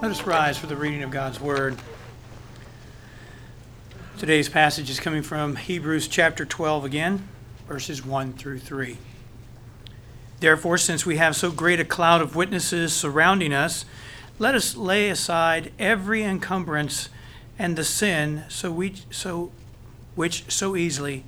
Let us rise for the reading of God's Word. Today's passage is coming from Hebrews chapter 12 again, verses 1 through 3. Therefore, since we have so great a cloud of witnesses surrounding us, let us lay aside every encumbrance and the sin which so easily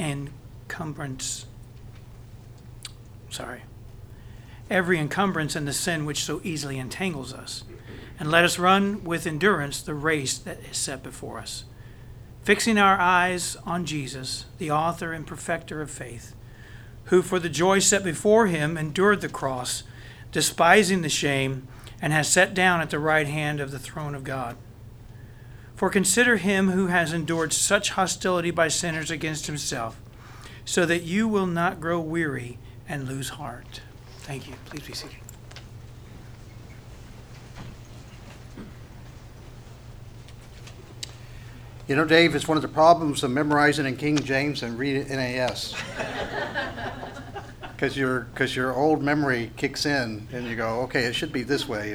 every encumbrance and the sin which so easily entangles us. And let us run with endurance the race that is set before us, fixing our eyes on Jesus, the author and perfecter of faith, who for the joy set before him endured the cross, despising the shame, and has sat down at the right hand of the throne of God. For consider him who has endured such hostility by sinners against himself, so that you will not grow weary and lose heart. Thank you. Please be seated. You know, Dave, it's one of the problems of memorizing in King James and reading NAS. Because your old memory kicks in and you go, okay, it should be this way.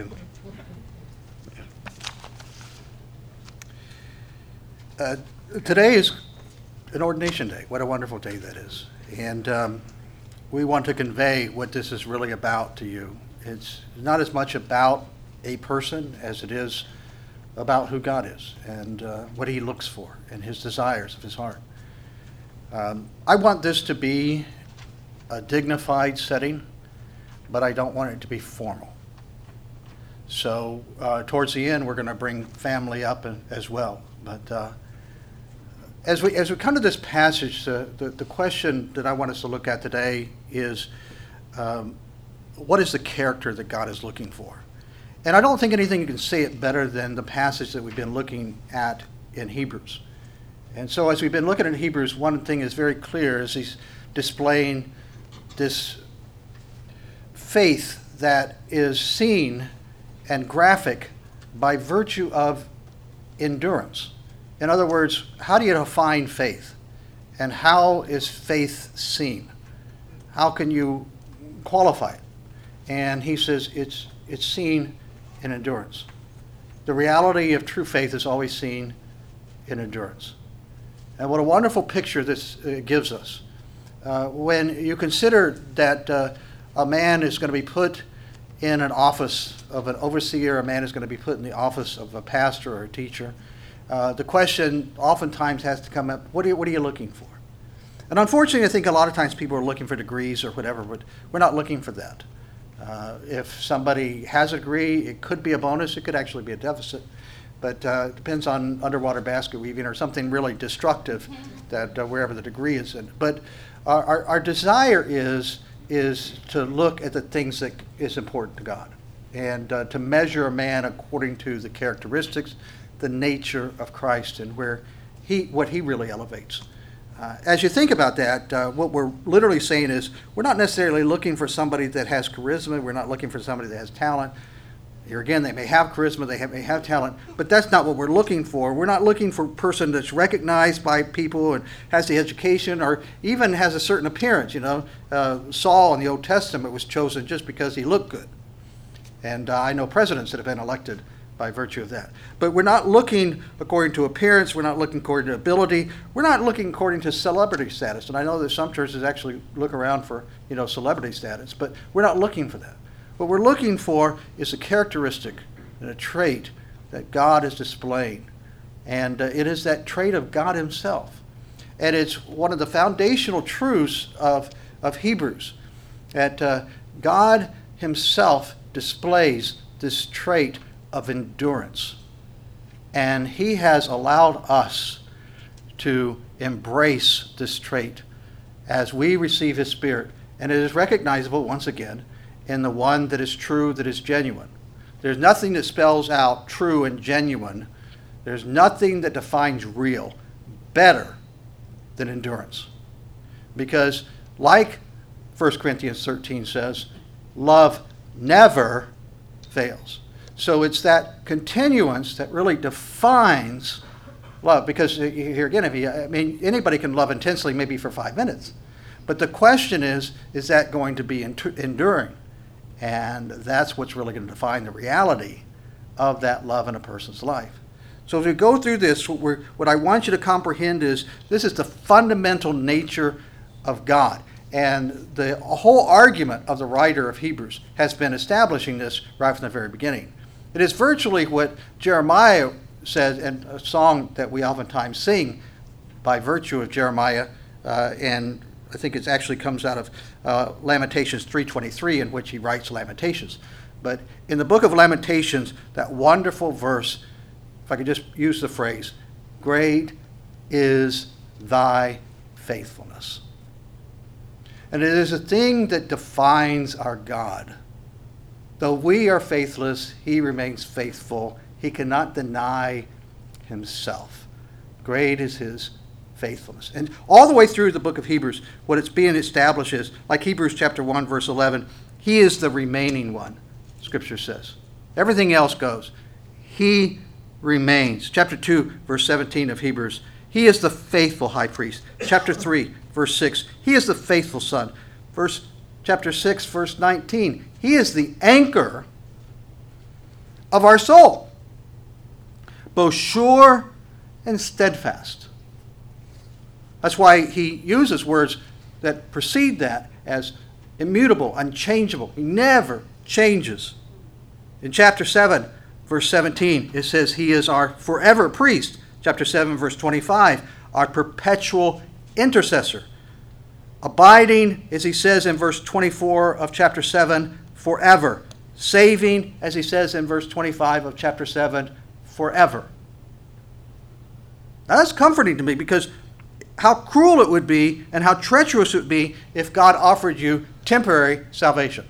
And today is an ordination day. What a wonderful day that is. And we want to convey what this is really about to you. It's not as much about a person as it is about who God is and what he looks for and his desires of his heart. I want this to be a dignified setting, but I don't want it to be formal. So towards the end, we're going to bring family up as well. But as we come to this passage, the question that I want us to look at today is, what is the character that God is looking for? And I don't think anything can say it better than the passage that we've been looking at in Hebrews. And so as we've been looking at Hebrews, one thing is very clear is he's displaying this faith that is seen and graphic by virtue of endurance. In other words, how do you define faith? And how is faith seen? How can you qualify it? And he says it's seen in endurance. The reality of true faith is always seen in endurance. And what a wonderful picture this gives us. When you consider that a man is going to be put in an office of an overseer, a man is going to be put in the office of a pastor or a teacher, the question oftentimes has to come up, what are you looking for? And unfortunately, I think a lot of times people are looking for degrees or whatever, but we're not looking for that. If somebody has a degree, it could be a bonus. It could actually be a deficit. But it depends on underwater basket weaving or something really destructive that wherever the degree is in. But our desire is to look at the things that is important to God and to measure a man according to the characteristics, the nature of Christ and what he really elevates. As you think about that, what we're literally saying is we're not necessarily looking for somebody that has charisma. We're not looking for somebody that has talent. Here again, they may have charisma, may have talent, but that's not what we're looking for. We're not looking for a person that's recognized by people and has the education or even has a certain appearance. You know, Saul in the Old Testament was chosen just because he looked good. And I know presidents that have been elected by virtue of that. But we're not looking according to appearance. We're not looking according to ability. We're not looking according to celebrity status. And I know that some churches actually look around for, celebrity status, but we're not looking for that. What we're looking for is a characteristic and a trait that God is displaying. And it is that trait of God himself. And it's one of the foundational truths of Hebrews, that God himself displays this trait of endurance. And he has allowed us to embrace this trait as we receive his Spirit. And it is recognizable, once again, in the one that is true, that is genuine. There's nothing that spells out true and genuine. There's nothing that defines real better than endurance. Because like 1 Corinthians 13 says, love never fails. So it's that continuance that really defines love. Because here again, anybody can love intensely maybe for 5 minutes. But the question is that going to be enduring? And that's what's really going to define the reality of that love in a person's life. So as we go through this, what I want you to comprehend is this is the fundamental nature of God. And the whole argument of the writer of Hebrews has been establishing this right from the very beginning. It is virtually what Jeremiah says in a song that we oftentimes sing by virtue of Jeremiah, and I think it actually comes out of Lamentations 3:23, in which he writes Lamentations. But in the book of Lamentations, that wonderful verse, if I could just use the phrase, great is thy faithfulness. And it is a thing that defines our God. Though we are faithless, he remains faithful. He cannot deny himself. Great is his faithfulness. And all the way through the book of Hebrews, what it's being established is, like Hebrews chapter 1, verse 11, he is the remaining one, Scripture says. Everything else goes. He remains. Chapter 2, verse 17 of Hebrews, he is the faithful high priest. Chapter 3, verse 6, he is the faithful son. Chapter 6, verse 19, he is the anchor of our soul, both sure and steadfast. That's why he uses words that precede that as immutable, unchangeable. He never changes. In chapter 7, verse 17, it says he is our forever priest. Chapter 7, verse 25, our perpetual intercessor. Abiding, as he says in verse 24 of chapter 7, forever. Saving, as he says in verse 25 of chapter 7, forever. Now that's comforting to me, because how cruel it would be and how treacherous it would be if God offered you temporary salvation.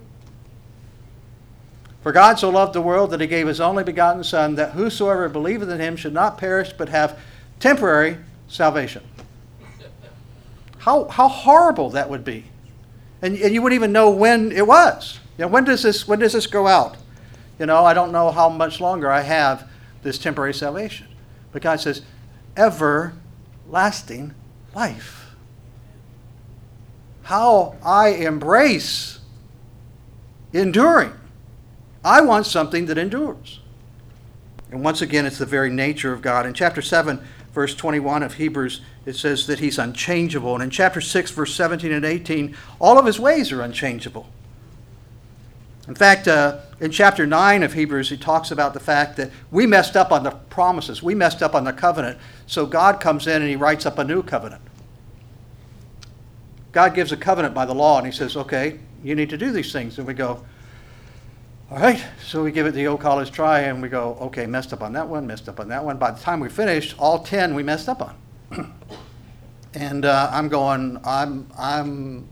For God so loved the world that he gave his only begotten Son, that whosoever believeth in him should not perish but have temporary salvation. How horrible that would be. And you wouldn't even know when it was. You know, when does this go out? You know, I don't know how much longer I have this temporary salvation. But God says, everlasting life. How I embrace enduring. I want something that endures. And once again, it's the very nature of God. In chapter 7, verse 21 of Hebrews, it says that he's unchangeable. And in chapter 6, verse 17 and 18, all of his ways are unchangeable. In fact, in chapter 9 of Hebrews, he talks about the fact that we messed up on the promises. We messed up on the covenant. So God comes in and he writes up a new covenant. God gives a covenant by the law, and he says, okay, you need to do these things. And we go, all right, so we give it the old college try, and we go, okay, messed up on that one, messed up on that one. By the time we finished, all 10 we messed up on. And I'm going, I'm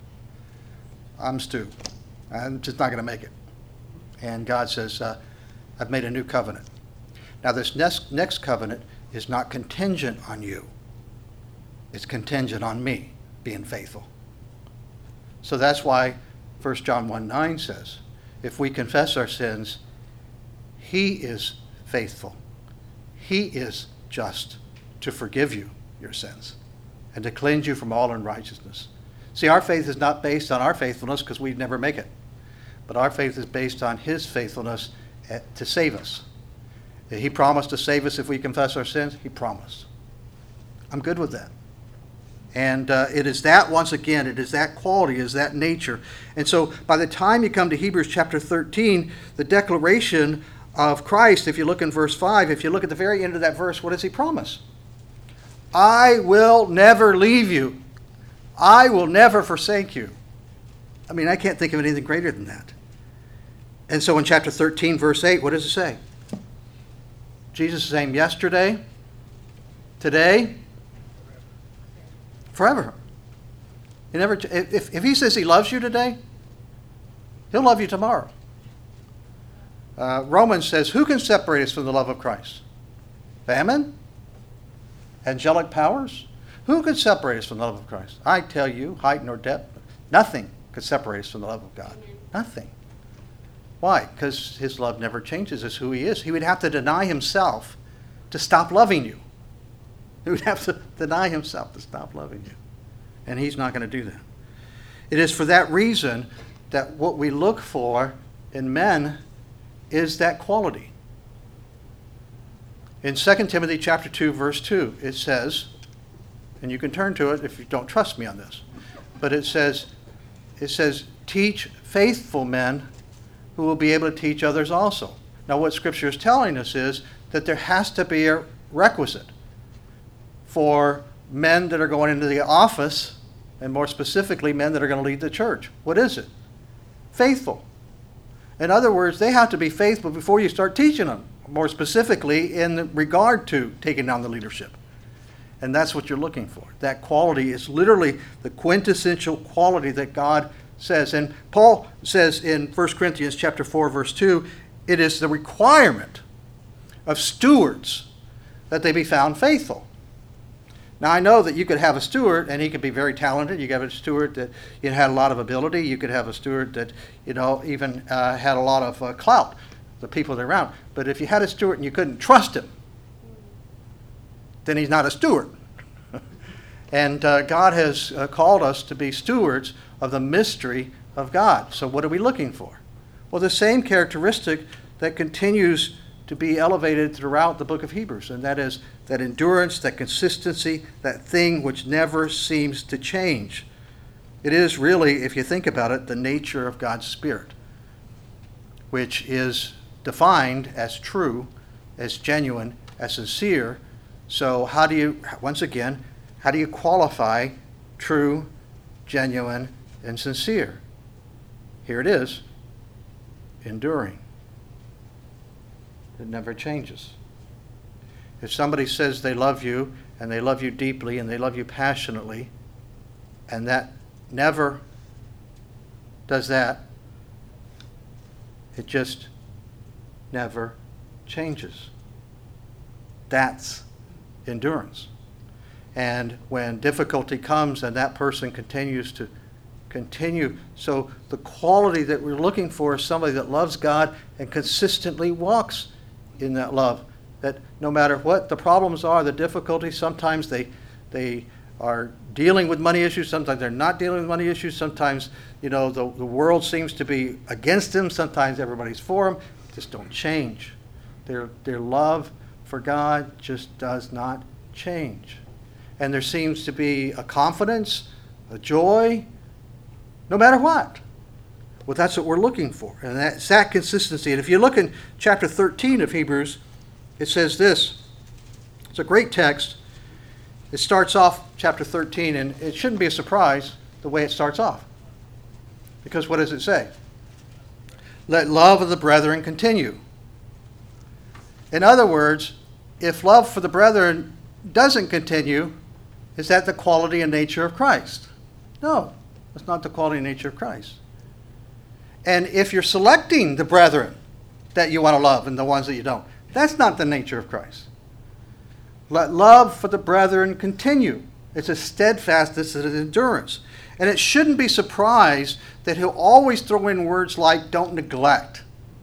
Stu. I'm just not going to make it. And God says, I've made a new covenant. Now this next covenant is not contingent on you. It's contingent on me being faithful. So that's why 1 John 1:9 says, if we confess our sins, he is faithful. He is just to forgive you your sins and to cleanse you from all unrighteousness. See, our faith is not based on our faithfulness, because we'd never make it. But our faith is based on his faithfulness to save us. He promised to save us if we confess our sins. He promised. I'm good with that. And it is that, once again, it is that quality, it is that nature. And so by the time you come to Hebrews chapter 13, the declaration of Christ, if you look in verse 5, if you look at the very end of that verse, what does he promise? I will never leave you. I will never forsake you. I mean, I can't think of anything greater than that. And so in chapter 13, verse 8, what does it say? Jesus is saying yesterday, today, forever. He never. If he says he loves you today, he'll love you tomorrow. Romans says, who can separate us from the love of Christ? Famine? Angelic powers? Who can separate us from the love of Christ? I tell you, height nor depth, nothing could separate us from the love of God. Nothing. Why? Because his love never changes. It's who he is. He would have to deny himself to stop loving you. He would have to deny himself to stop loving you. And he's not going to do that. It is for that reason that what we look for in men is that quality. In 2 Timothy chapter 2, verse 2, it says, and you can turn to it if you don't trust me on this, but it says, teach faithful men who will be able to teach others also. Now what Scripture is telling us is that there has to be a requisite for men that are going into the office, and more specifically, men that are going to lead the church. What is it? Faithful. In other words, they have to be faithful before you start teaching them, more specifically in regard to taking down the leadership. And that's what you're looking for. That quality is literally the quintessential quality that God says. And Paul says in 1 Corinthians chapter 4, verse 2, it is the requirement of stewards that they be found faithful. Now, I know that you could have a steward, and he could be very talented. You could have a steward that had a lot of ability. You could have a steward that, even had a lot of clout, the people that are around. But if you had a steward and you couldn't trust him, then he's not a steward. And God has called us to be stewards of the mystery of God. So what are we looking for? Well, the same characteristic that continues to be elevated throughout the book of Hebrews, and that is that endurance, that consistency, that thing which never seems to change. It is really, if you think about it, the nature of God's Spirit, which is defined as true, as genuine, as sincere. So how do you qualify true, genuine, and sincere? Here it is, enduring. It never changes. If somebody says they love you, and they love you deeply, and they love you passionately, and that never does that, it just never changes. That's endurance. And when difficulty comes and that person continues to continue, so the quality that we're looking for is somebody that loves God and consistently walks in that love. That no matter what the problems are, the difficulties, sometimes they are dealing with money issues, sometimes they're not dealing with money issues, sometimes the world seems to be against them, sometimes everybody's for them, just don't change. Their love for God just does not change. And there seems to be a confidence, a joy, no matter what. Well, that's what we're looking for. And that's that consistency. And if you look in chapter 13 of Hebrews, it says this. It's a great text. It starts off chapter 13, and it shouldn't be a surprise the way it starts off. Because what does it say? Let love of the brethren continue. In other words, if love for the brethren doesn't continue, is that the quality and nature of Christ? No, that's not the quality and nature of Christ. And if you're selecting the brethren that you want to love and the ones that you don't, that's not the nature of Christ. Let love for the brethren continue. It's a steadfastness and an endurance. And it shouldn't be surprised that he'll always throw in words like don't neglect.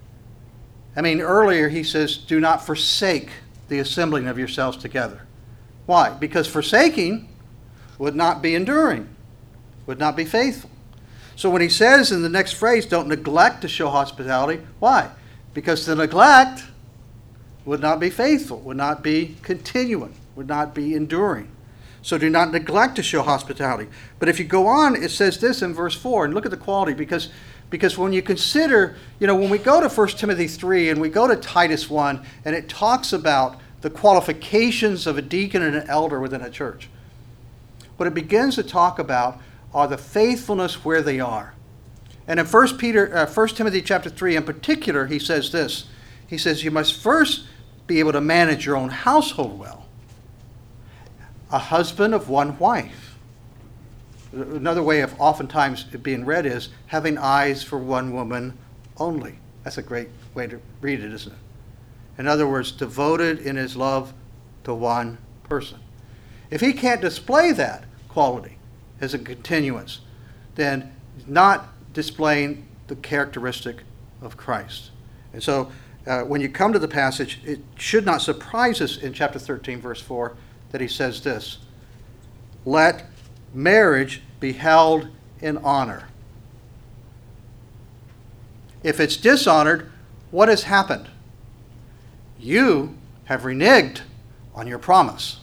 I mean, earlier he says, do not forsake the assembling of yourselves together. Why? Because forsaking would not be enduring, would not be faithful. So when he says in the next phrase, don't neglect to show hospitality, why? Because the neglect would not be faithful, would not be continuing, would not be enduring. So do not neglect to show hospitality. But if you go on, it says this in verse 4, and look at the quality, because when you consider, when we go to 1 Timothy 3 and we go to Titus 1, and it talks about the qualifications of a deacon and an elder within a church, what it begins to talk about are the faithfulness where they are. And in 1 Timothy chapter 3 in particular, he says this. He says, you must first be able to manage your own household well. A husband of one wife. Another way of oftentimes it being read is having eyes for one woman only. That's a great way to read it, isn't it? In other words, devoted in his love to one person. If he can't display that quality as a continuance, then he's not displaying the characteristic of Christ. And so when you come to the passage, it should not surprise us in chapter 13, verse 4, that he says this, let marriage be held in honor. If it's dishonored, what has happened? You have reneged on your promise.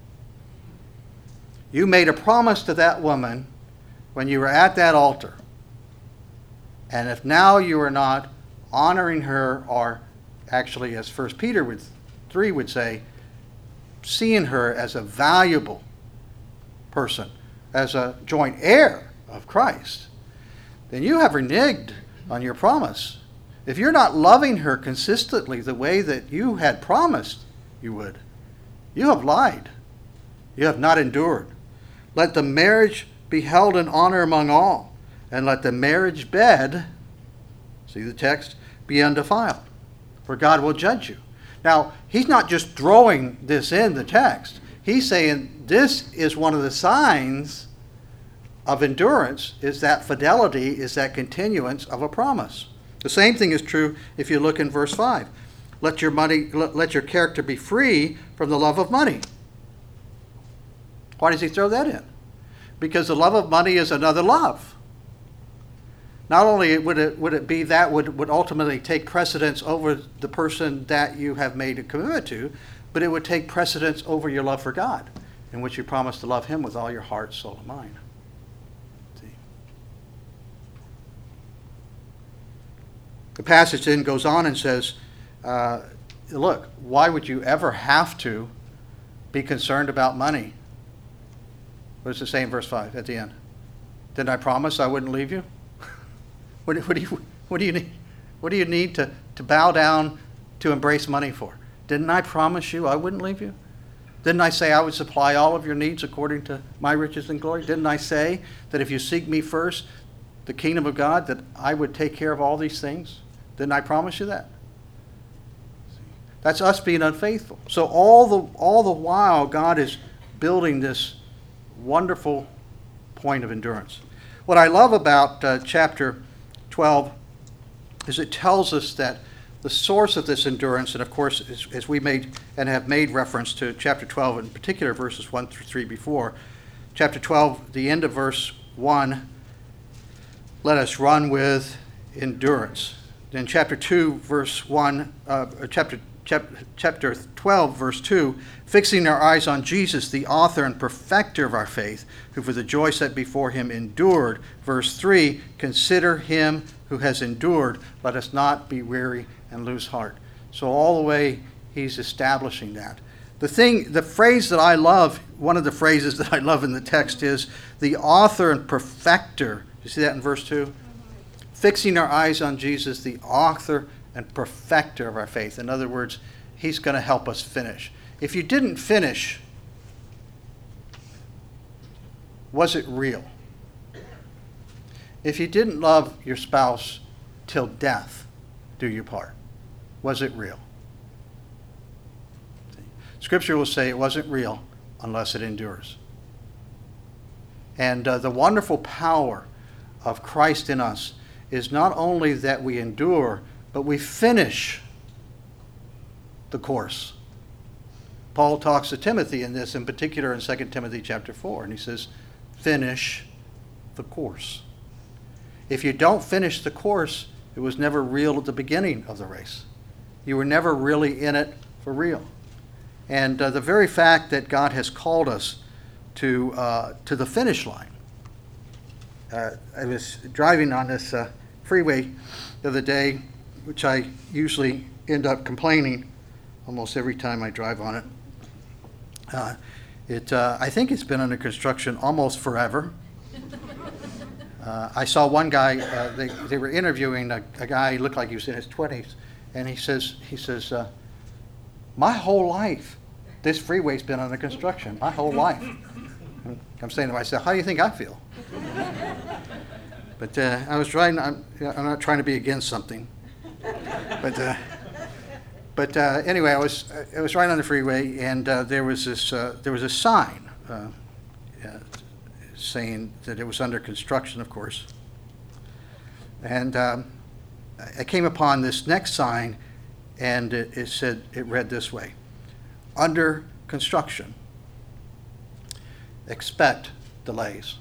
You made a promise to that woman when you were at that altar. And if now you are not honoring her, or actually, as 1 Peter 3 would say, seeing her as a valuable person, as a joint heir of Christ, then you have reneged on your promise. If you're not loving her consistently the way that you had promised you would, you have lied. You have not endured. Let the marriage be held in honor among all, and let the marriage bed, see the text, be undefiled, for God will judge you. Now, he's not just throwing this in the text. He's saying this is one of the signs of endurance, is that fidelity, is that continuance of a promise. The same thing is true if you look in verse 5. Let your character be free from the love of money. Why does he throw that in? Because the love of money is another love. Not only would it be that would ultimately take precedence over the person that you have made a commitment to, but it would take precedence over your love for God, in which you promise to love him with all your heart, soul, and mind. See? The passage then goes on and says, look, why would you ever have to be concerned about money? What does it say in verse 5 at the end? Didn't I promise I wouldn't leave you? What do you need to bow down to embrace money for? Didn't I promise you I wouldn't leave you? Didn't I say I would supply all of your needs according to my riches and glory? Didn't I say that if you seek me first, the kingdom of God, that I would take care of all these things? Didn't I promise you that? That's us being unfaithful. So all the while, God is building this wonderful point of endurance. What I love about chapter 12 is it tells us that the source of this endurance, and of course, as we made and have made reference to chapter 12, in particular verses 1 through 3 before, chapter 12, the end of verse 1, let us run with endurance. Then chapter 2, verse 1, chapter 12, verse 2, fixing our eyes on Jesus, the author and perfecter of our faith, who for the joy set before him endured. Verse 3, consider him who has endured. Let us not be weary and lose heart. So all the way he's establishing that. The phrase that I love, one of the phrases that I love in the text is the author and perfecter. You see that in verse 2? Fixing our eyes on Jesus, the author and perfecter of our faith. In other words, he's going to help us finish. If you didn't finish, was it real? If you didn't love your spouse till death do you part, was it real? Scripture will say it wasn't real unless it endures. And the wonderful power of Christ in us is not only that we endure, but we finish the course. Paul talks to Timothy in this, in particular in 2 Timothy chapter 4, and he says, finish the course. If you don't finish the course, it was never real at the beginning of the race. You were never really in it for real. And the very fact that God has called us to the finish line. I was driving on this freeway the other day, which I usually end up complaining almost every time I drive on it. I think it's been under construction almost forever. I saw one guy, they were interviewing a guy who looked like he was in his 20s, and he says, my whole life, this freeway's been under construction, my whole life. I'm saying to myself, how do you think I feel? But I was trying, I'm not trying to be against something. But anyway, I was riding on the freeway, and there was a sign saying that it was under construction, of course. And I came upon this next sign, and it read this way: under construction. Expect delays.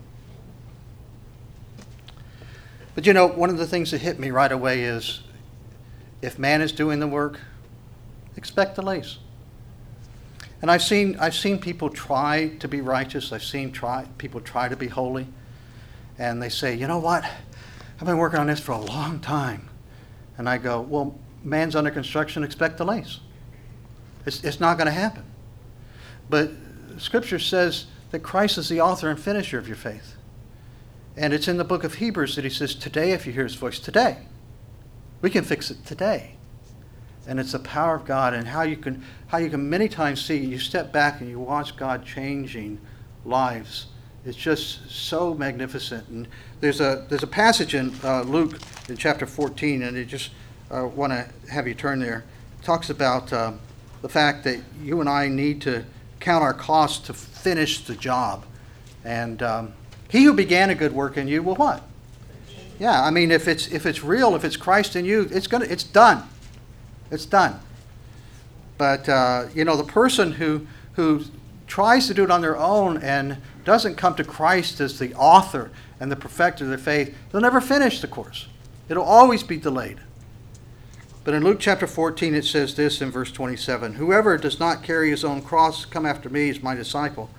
But you know, one of the things that hit me right away is If man is doing the work, expect delays. And I've seen people try to be righteous. I've seen people try to be holy. And they say, you know what? I've been working on this for a long time. And I go, well, man's under construction, expect delays. It's not going to happen. But Scripture says that Christ is the author and finisher of your faith. And it's in the book of Hebrews that he says, today, if you hear his voice, today. We can fix it today. And it's the power of God, and how you can many times see, you step back and you watch God changing lives. It's just so magnificent. And there's a passage in Luke in chapter 14, and I just want to have you turn there. It talks about the fact that you and I need to count our costs to finish the job. And he who began a good work in you will what? Yeah, I mean, if it's real, if it's Christ in you, it's done. It's done. But the person who tries to do it on their own and doesn't come to Christ as the author and the perfecter of their faith, they'll never finish the course. It'll always be delayed. But in Luke chapter 14, it says this in verse 27, whoever does not carry his own cross, come after me, is my disciple.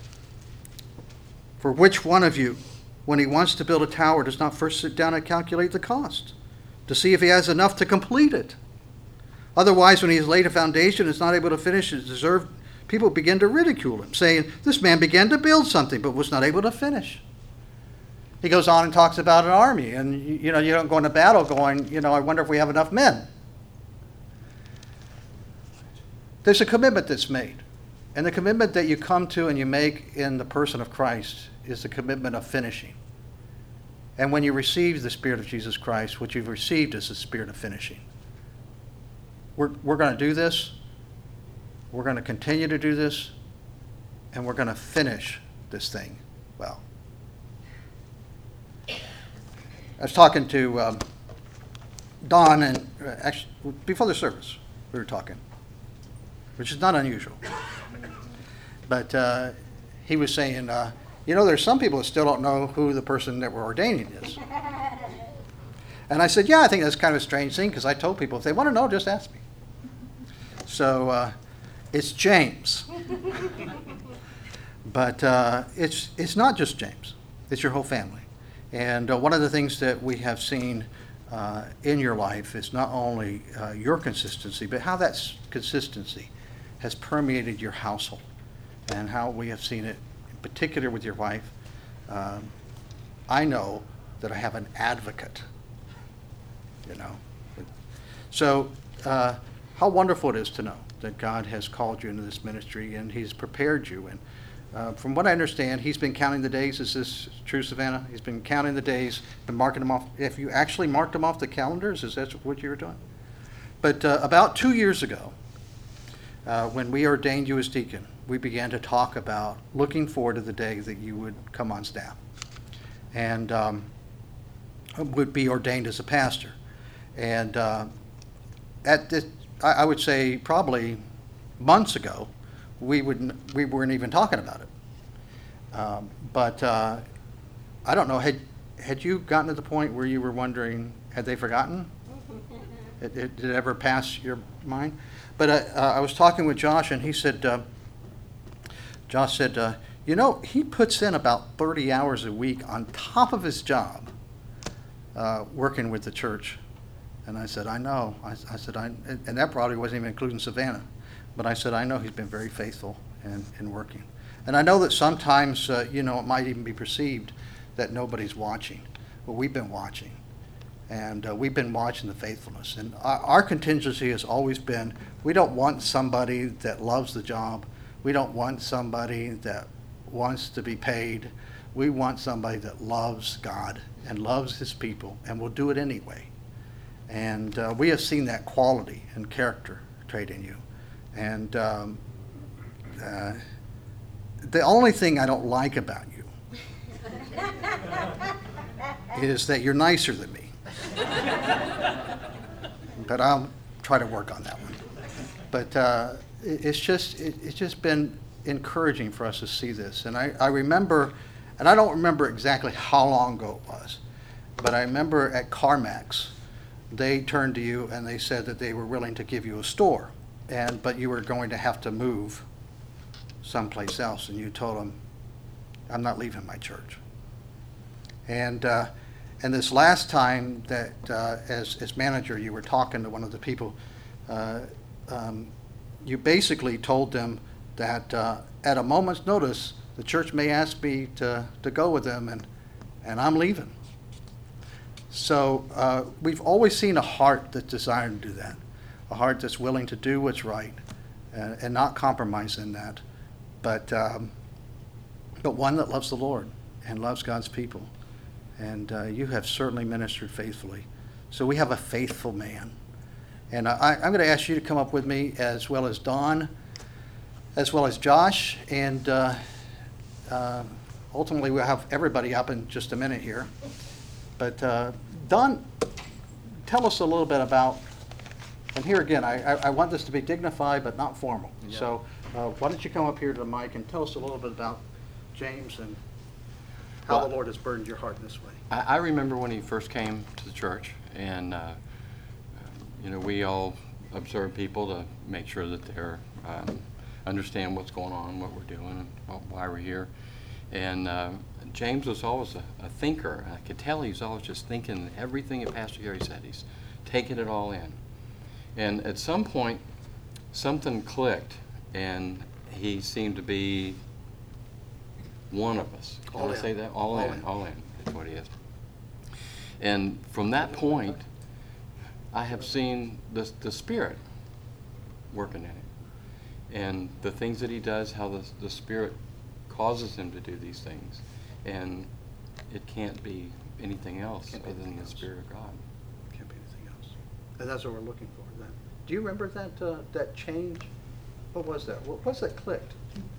For which one of you, when he wants to build a tower, does not first sit down and calculate the cost to see if he has enough to complete it? Otherwise, when he has laid a foundation and is not able to finish it, people begin to ridicule him, saying, this man began to build something but was not able to finish. He goes on and talks about an army, and you don't go into battle going, I wonder if we have enough men. There's a commitment that's made. And the commitment that you come to and you make in the person of Christ is the commitment of finishing. And when you receive the Spirit of Jesus Christ, what you've received is the Spirit of finishing. We're going to do this. We're going to continue to do this. And we're going to finish this thing well. I was talking to Don, and actually, before the service, we were talking, which is not unusual. But he was saying, there's some people that still don't know who the person that we're ordaining is. And I said, yeah, I think that's kind of a strange thing, because I told people, if they want to know, just ask me. So it's James. But it's not just James. It's your whole family. And one of the things that we have seen in your life is not only your consistency, but how that consistency has permeated your household, and how we have seen it, in particular with your wife. I know that I have an advocate, So how wonderful it is to know that God has called you into this ministry, and he's prepared you. And from what I understand, he's been counting the days. Is this true, Savannah? He's been counting the days, been marking them off. If you actually marked them off the calendars, is that what you were doing? But about 2 years ago, when we ordained you as deacon, we began to talk about looking forward to the day that you would come on staff and would be ordained as a pastor. And at this, I would say probably months ago, we weren't even talking about it. But I don't know, had you gotten to the point where you were wondering, had they forgotten? Did it ever pass your mind? But I was talking with Josh, and he said, Josh said, he puts in about 30 hours a week on top of his job working with the church. And I said, I know. I said, and that probably wasn't even including Savannah. But I said, I know he's been very faithful in working. And I know that sometimes, it might even be perceived that nobody's watching. But we've been watching. And we've been watching the faithfulness. And our contingency has always been, we don't want somebody that loves the job. We don't want somebody that wants to be paid. We want somebody that loves God and loves his people and will do it anyway. And we have seen that quality and character trait in you. And the only thing I don't like about you is that you're nicer than me. But I'll try to work on that one. But it's just been encouraging for us to see this. And I remember, and I don't remember exactly how long ago it was, but I remember at CarMax, they turned to you and they said that they were willing to give you a store, but you were going to have to move someplace else, and you told them, I'm not leaving my church. And this last time that as manager you were talking to one of the people, you basically told them that at a moment's notice the church may ask me to go with them, and I'm leaving. So we've always seen a heart that's desiring to do that, a heart that's willing to do what's right and not compromise in that, but one that loves the Lord and loves God's people. And you have certainly ministered faithfully. So we have a faithful man. And I'm going to ask you to come up with me, as well as Don, as well as Josh, and ultimately we'll have everybody up in just a minute here. But Don, tell us a little bit about, and here again, I want this to be dignified but not formal. Yeah. So why don't you come up here to the mic and tell us a little bit about James and how the Lord has burdened your heart in this way. I remember when he first came to the church, and we all observe people to make sure that they're understand what's going on, what we're doing, and why we're here. And James was always a thinker. I could tell he was always just thinking everything that Pastor Gary said. He's taking it all in. And at some point, something clicked, and he seemed to be one of us. Can I say that? All in. All in. That's what he is. And from that point, I have seen the Spirit working in him. And the things that he does, how the Spirit causes him to do these things. And it can't be anything else other than the Spirit of God. Can't be anything else. And that's what we're looking for. Then. Do you remember that change? What was that? What was that clicked?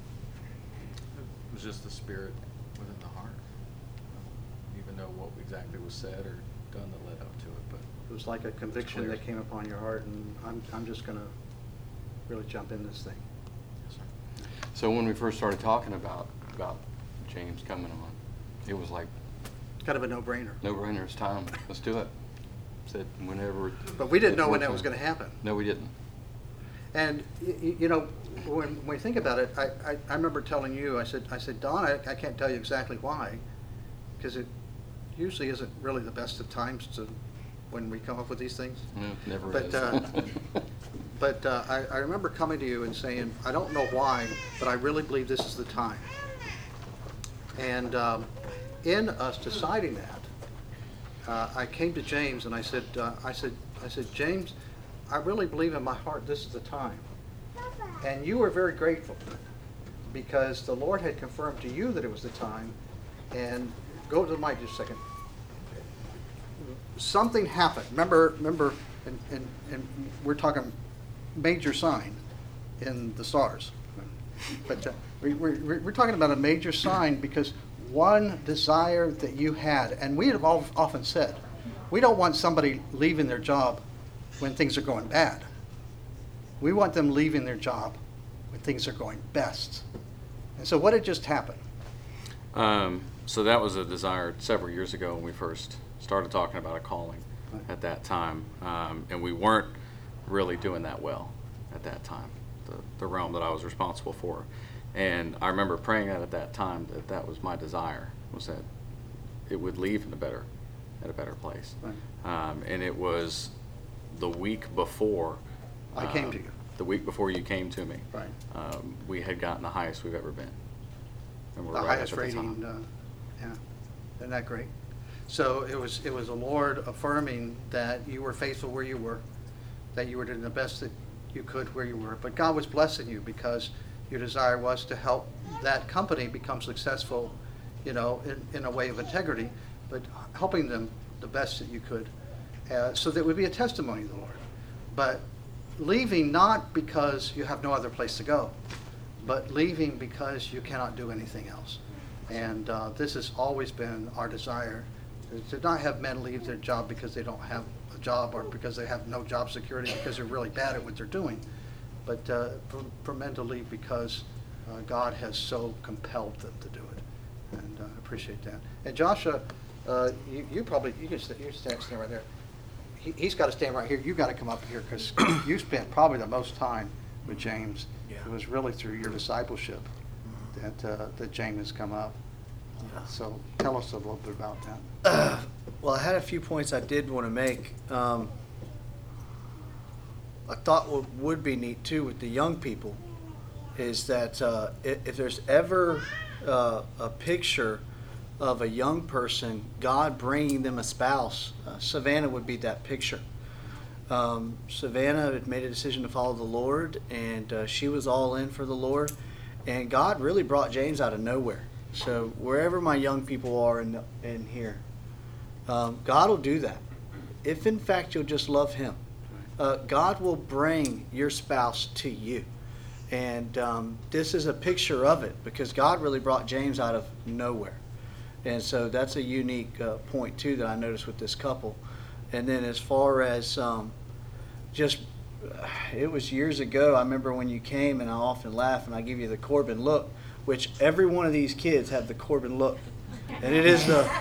It was just the Spirit within the heart. Even though what exactly was said or done that led up to it, but it was like a conviction that came upon your heart, and I'm just going to really jump in this thing. Yes, sir. So when we first started talking about James coming on, it was like kind of a no-brainer. No-brainer. It's time. Let's do it. Said whenever. But we didn't know when that was going to happen. No, we didn't. And when we think about it, I remember telling you, I said, Don, I can't tell you exactly why, because it usually isn't really the best of times when we come up with these things. No, never but, is. But I remember coming to you and saying, I don't know why, but I really believe this is the time. And in us deciding that, I came to James and I said, James, I really believe in my heart this is the time. And you were very grateful because the Lord had confirmed to you that it was the time. And go to the mic just a second. Something happened. Remember, and we're talking major sign in the stars. But we're talking about a major sign because one desire that you had, and we have often said, we don't want somebody leaving their job when things are going bad. We want them leaving their job when things are going best. And so what had just happened? So that was a desire several years ago when we first started talking about a calling at that time. And we weren't really doing that well at that time, the realm that I was responsible for. And I remember praying at that time that was my desire, was that it would leave at a better place. Right. And it was the week before I came to you. The week before you came to me. Right. We had gotten the highest we've ever been. And the highest rating. Yeah. Isn't that great? So it was the Lord affirming that you were faithful where you were, that you were doing the best that you could where you were. But God was blessing you because your desire was to help that company become successful, in a way of integrity, but helping them the best that you could, so that it would be a testimony of the Lord. But leaving not because you have no other place to go, but leaving because you cannot do anything else. And this has always been our desire, to not have men leave their job because they don't have a job or because they have no job security because they're really bad at what they're doing, but for men to leave because God has so compelled them to do it. And I appreciate that. And Joshua, you can stand right there. he's got to stand right here. You got to come up here because you spent probably the most time with James. Yeah. It was really through your discipleship that James has come up. So tell us a little bit about that. Well, I had a few points I did want to make. I thought what would be neat too with the young people is that if there's ever a picture of a young person, God bringing them a spouse, Savannah would be that picture. Savannah had made a decision to follow the Lord, and she was all in for the Lord, and God really brought James out of nowhere. So wherever my young people are in here, God will do that. If in fact you'll just love Him, God will bring your spouse to you. And this is a picture of it because God really brought James out of nowhere. And so that's a unique point too that I noticed with this couple. And then as far as it was years ago, I remember when you came, and I often laugh and I give you the Corbin look, which every one of these kids have the Corbin look. And it is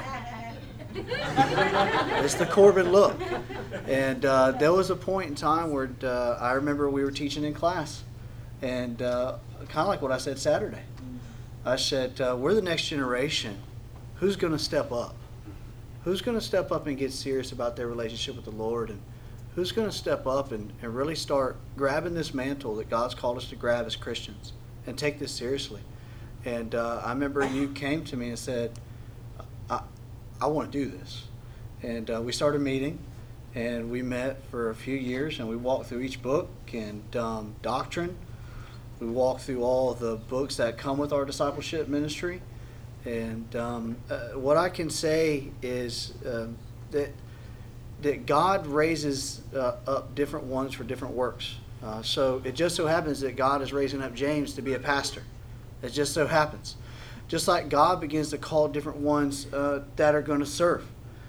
it's the Corbin look. And there was a point in time where I remember we were teaching in class, and kind of like what I said Saturday. I said, we're the next generation. Who's going to step up? Who's going to step up and get serious about their relationship with the Lord? And who's going to step up and really start grabbing this mantle that God's called us to grab as Christians and take this seriously? And I remember you came to me and said, I want to do this. And we started meeting, and we met for a few years, and we walked through each book and doctrine. We walked through all the books that come with our discipleship ministry. And what I can say is that God raises up different ones for different works. So it just so happens that God is raising up James to be a pastor. It just so happens. Just like God begins to call different ones that are going to serve.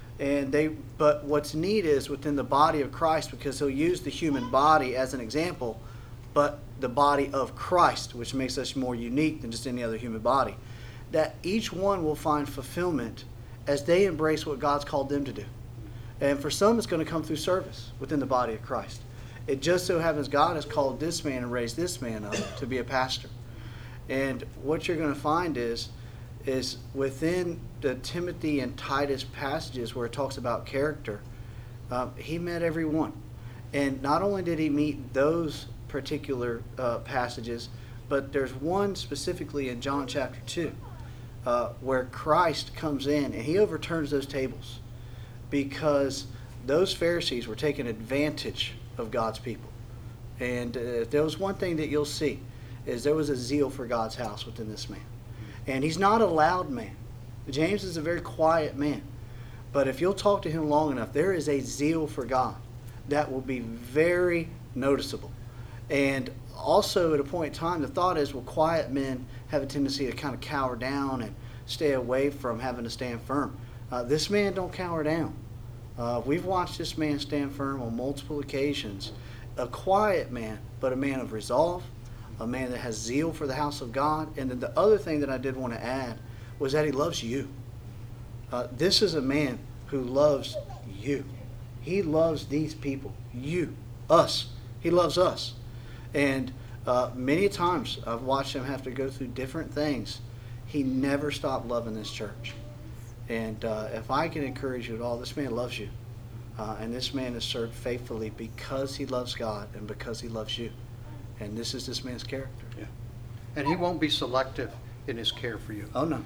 But what's neat is within the body of Christ, because He'll use the human body as an example, but the body of Christ, which makes us more unique than just any other human body, that each one will find fulfillment as they embrace what God's called them to do. And for some, it's going to come through service within the body of Christ. It just so happens God has called this man and raised this man up to be a pastor. And what you're going to find is within the Timothy and Titus passages where it talks about character, he met every one. And not only did he meet those particular passages, but there's one specifically in John chapter 2 where Christ comes in and He overturns those tables because those Pharisees were taking advantage of God's people. And if there was one thing that you'll see is there was a zeal for God's house within this man. And he's not a loud man. James is a very quiet man. But if you'll talk to him long enough, there is a zeal for God that will be very noticeable. And also at a point in time, the thought is, well, quiet men have a tendency to kind of cower down and stay away from having to stand firm. This man don't cower down. We've watched this man stand firm on multiple occasions. A quiet man, but a man of resolve, a man that has zeal for the house of God. And then the other thing that I did want to add was that he loves you. This is a man who loves you. He loves these people, you, us. He loves us. And many times I've watched him have to go through different things. He never stopped loving this church. And if I can encourage you at all, this man loves you. And this man has served faithfully because he loves God and because he loves you. And this is this man's character. Yeah. And he won't be selective in his care for you. Oh, no.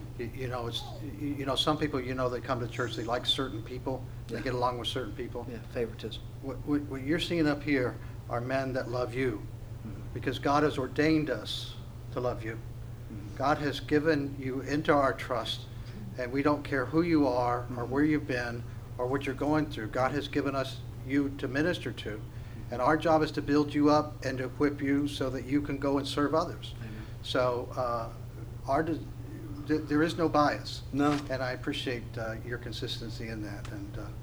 Some people, they come to church, they like certain people, Yeah. they get along with certain people. Yeah, favoritism. What you're seeing up here are men that love you because God has ordained us to love you. God has given you into our trust, and we don't care who you are or where you've been or what you're going through. God has given us you to minister to, and our job is to build you up and to equip you so that you can go and serve others. Amen. So there is no bias. No. And I appreciate your consistency in that.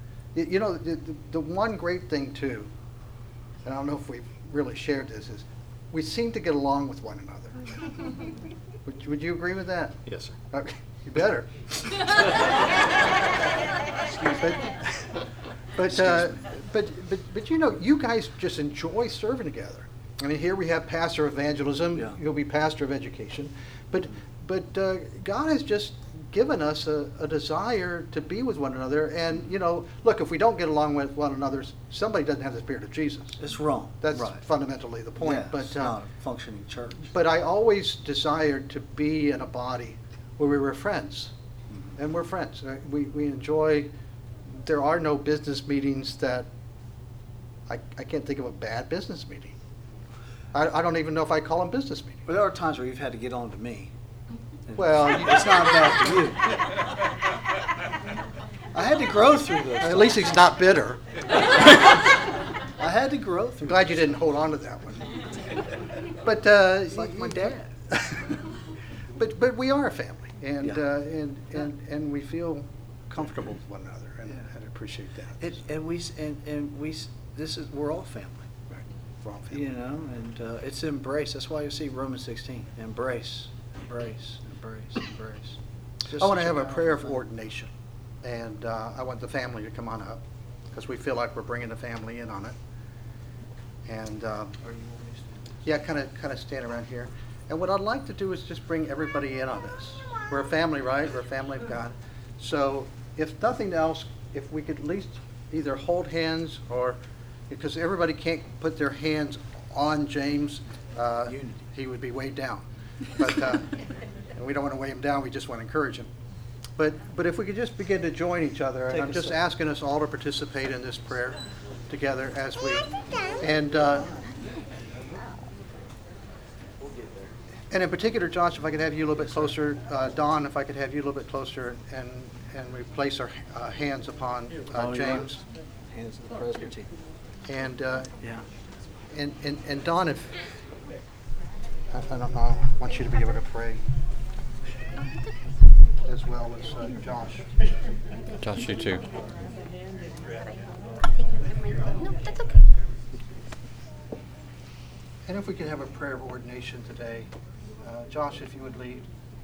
And the one great thing too, and I don't know if we've really shared this, is we seem to get along with one another. Would you agree with that? Yes, sir. Okay, you better. Excuse me. But you know, you guys just enjoy serving together. I mean, here we have pastor of evangelism. Yeah. You'll be pastor of education. But God has just given us a desire to be with one another. And, you know, look, if we don't get along with one another, somebody doesn't have the Spirit of Jesus. It's wrong. That's right. fundamentally the point. Yeah, but it's not a functioning church. But I always desired to be in a body where we were friends. And we're friends. We enjoy, there are no business meetings that, I can't think of a bad business meeting. I don't even know if I call them business meetings. But there are times where you've had to get on to me. Well, It's not bad for you. I had to grow through those. at least he's not bitter. I had to grow through. I'm glad you didn't hold on to that one. But It's like my dad. but we are a family, and Yeah. and we feel comfortable with one another, and I appreciate that. We're all family. Right. We're all family. You know, and it's embrace. That's why you see Romans 16. Embrace, embrace, embrace, embrace. Just I want to such have a powerful prayer of thing. ordination, and I want the family to come on up, because we feel like we're bringing the family in on it. And yeah, kind of stand around here. And what I'd like to do is just bring everybody in on this. We're a family, right? We're a family of God. So if nothing else, if we could at least either hold hands, or because everybody can't put their hands on James, he would be weighed down. But and we don't want to weigh him down. We just want to encourage him. But if we could just begin to join each other, and Take I'm a just second. asking us all to participate in this prayer together as we and in particular, Josh, if I could have you a little bit closer, Don, if I could have you a little bit closer, and we place our hands upon Oh, you're James. right. Hands of the presbytery. And Yeah. and Don, if I don't know, I want you to be able to pray as well as Josh. Josh, you too. No, that's okay. And if we could have a prayer of ordination today, Josh, if you would lead,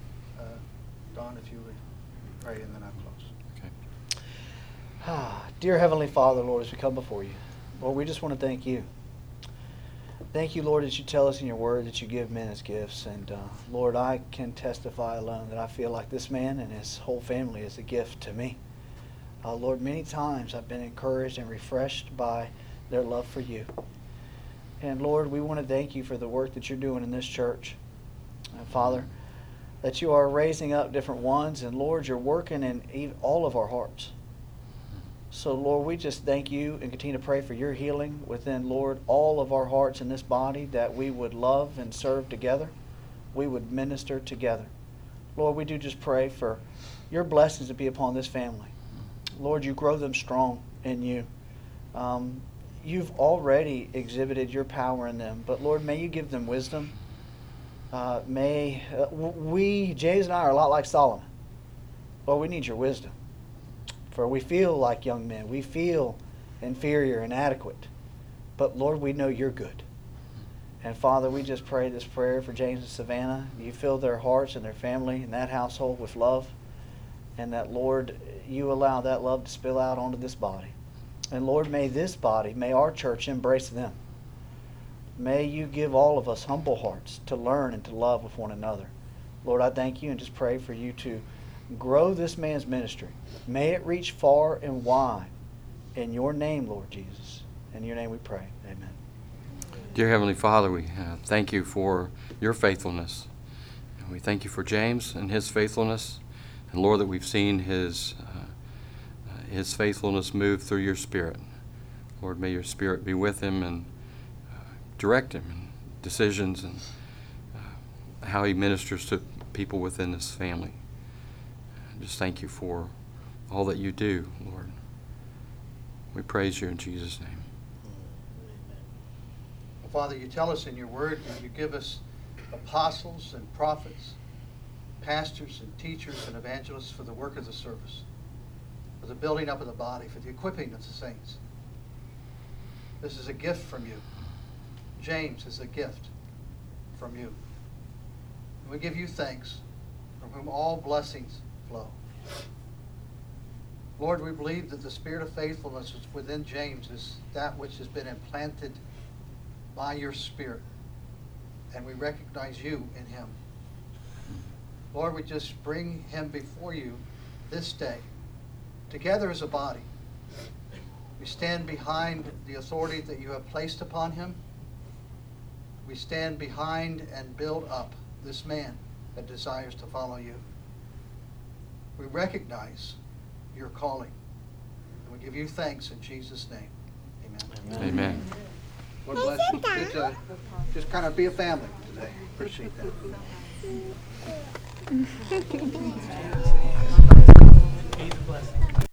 Don, if you would pray, and then I'll close. Okay. Dear Heavenly Father, Lord, as we come before you, Lord, we just want to thank you. Thank you, Lord, that you tell us in your word that you give men as gifts. And Lord, I can testify alone that I feel like this man and his whole family is a gift to me. Lord, many times I've been encouraged and refreshed by their love for you. And Lord, we want to thank you for the work that you're doing in this church. Father, that you are raising up different ones. And Lord, you're working in all of our hearts. So, Lord, we just thank you and continue to pray for your healing within, Lord, all of our hearts in this body, that we would love and serve together. We would minister together. Lord, we do just pray for your blessings to be upon this family. Lord, you grow them strong in you. You've already exhibited your power in them, but Lord, may you give them wisdom. James and I are a lot like Solomon. Lord, we need your wisdom. For we feel like young men. We feel inferior, inadequate. But Lord, we know you're good. And Father, we just pray this prayer for James and Savannah. You fill their hearts and their family and that household with love. And that, Lord, you allow that love to spill out onto this body. And Lord, may this body, may our church embrace them. May you give all of us humble hearts to learn and to love with one another. Lord, I thank you and just pray for you to grow this man's ministry. May it reach far and wide. In your name, Lord Jesus. In your name we pray. Amen. Dear Heavenly Father, we thank you for your faithfulness. And we thank you for James and his faithfulness. And Lord, that we've seen his faithfulness move through your Spirit. Lord, may your Spirit be with him and direct him in decisions and how he ministers to people within this family. Just thank you for all that you do, Lord. We praise you in Jesus' name. Father, you tell us in your word that you give us apostles and prophets, pastors and teachers and evangelists for the work of the service, for the building up of the body, for the equipping of the saints. This is a gift from you. James is a gift from you. And we give you thanks, from whom all blessings flow. Lord, we believe that the spirit of faithfulness is within James is that which has been implanted by your Spirit. And we recognize you in him. Lord, we just bring him before you this day, together as a body. We stand behind the authority that you have placed upon him. We stand behind and build up this man that desires to follow you. We recognize your calling. And we give you thanks in Jesus' name. Amen. Amen. Lord bless you. Good to just kind of be a family today. Appreciate that.